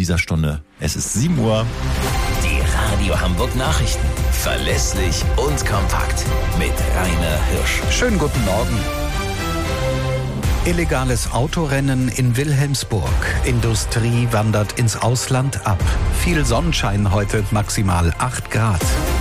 dieser Stunde. Es ist 7 Uhr. Die Radio Hamburg Nachrichten. Verlässlich und kompakt. Mit Rainer Hirsch. Schönen guten Morgen. Illegales Autorennen in Wilhelmsburg. Industrie wandert ins Ausland ab. Viel Sonnenschein heute, maximal 8 Grad.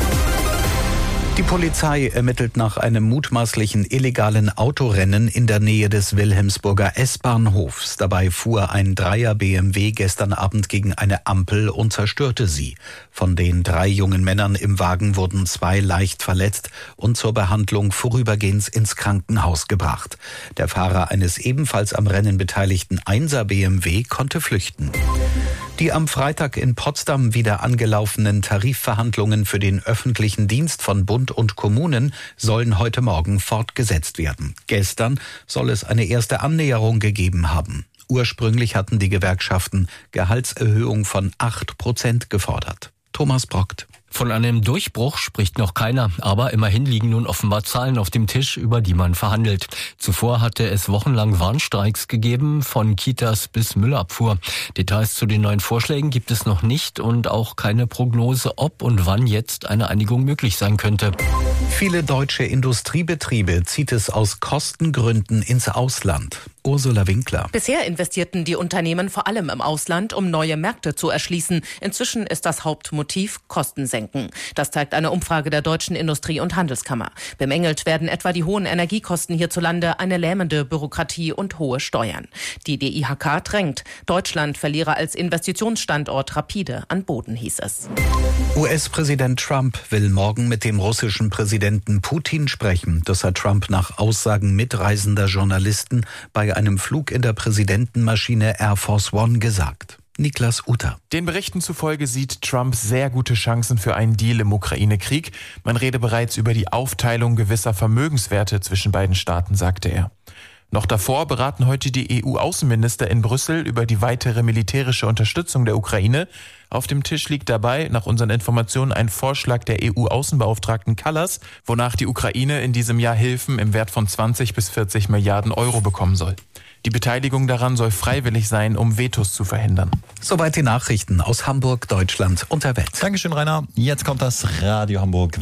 Die Polizei ermittelt nach einem mutmaßlichen illegalen Autorennen in der Nähe des Wilhelmsburger S-Bahnhofs. Dabei fuhr ein 3er BMW gestern Abend gegen eine Ampel und zerstörte sie. Von den 3 jungen Männern im Wagen wurden 2 leicht verletzt und zur Behandlung vorübergehend ins Krankenhaus gebracht. Der Fahrer eines ebenfalls am Rennen beteiligten 1er BMW konnte flüchten. Die am Freitag in Potsdam wieder angelaufenen Tarifverhandlungen für den öffentlichen Dienst von Bund und Kommunen sollen heute Morgen fortgesetzt werden. Gestern soll es eine erste Annäherung gegeben haben. Ursprünglich hatten die Gewerkschaften Gehaltserhöhung von 8% gefordert. Thomas Brockt. Von einem Durchbruch spricht noch keiner, aber immerhin liegen nun offenbar Zahlen auf dem Tisch, über die man verhandelt. Zuvor hatte es wochenlang Warnstreiks gegeben, von Kitas bis Müllabfuhr. Details zu den neuen Vorschlägen gibt es noch nicht und auch keine Prognose, ob und wann jetzt eine Einigung möglich sein könnte. Viele deutsche Industriebetriebe zieht es aus Kostengründen ins Ausland. Ursula Winkler. Bisher investierten die Unternehmen vor allem im Ausland, um neue Märkte zu erschließen. Inzwischen ist das Hauptmotiv Kosten senken. Das zeigt eine Umfrage der Deutschen Industrie- und Handelskammer. Bemängelt werden etwa die hohen Energiekosten hierzulande, eine lähmende Bürokratie und hohe Steuern. Die DIHK drängt. Deutschland verliere als Investitionsstandort rapide an Boden, hieß es. US-Präsident Trump will morgen mit dem russischen Präsidenten Putin sprechen. Das hat Trump nach Aussagen mitreisender Journalisten bei einem Flug in der Präsidentenmaschine Air Force One gesagt. Niklas Utter. Den Berichten zufolge sieht Trump sehr gute Chancen für einen Deal im Ukraine-Krieg. Man rede bereits über die Aufteilung gewisser Vermögenswerte zwischen beiden Staaten, sagte er. Noch davor beraten heute die EU-Außenminister in Brüssel über die weitere militärische Unterstützung der Ukraine. Auf dem Tisch liegt dabei, nach unseren Informationen, ein Vorschlag der EU-Außenbeauftragten Kallas, wonach die Ukraine in diesem Jahr Hilfen im Wert von 20 bis 40 Milliarden Euro bekommen soll. Die Beteiligung daran soll freiwillig sein, um Vetos zu verhindern. Soweit die Nachrichten aus Hamburg, Deutschland und der Welt. Dankeschön, Rainer. Jetzt kommt das Radio Hamburg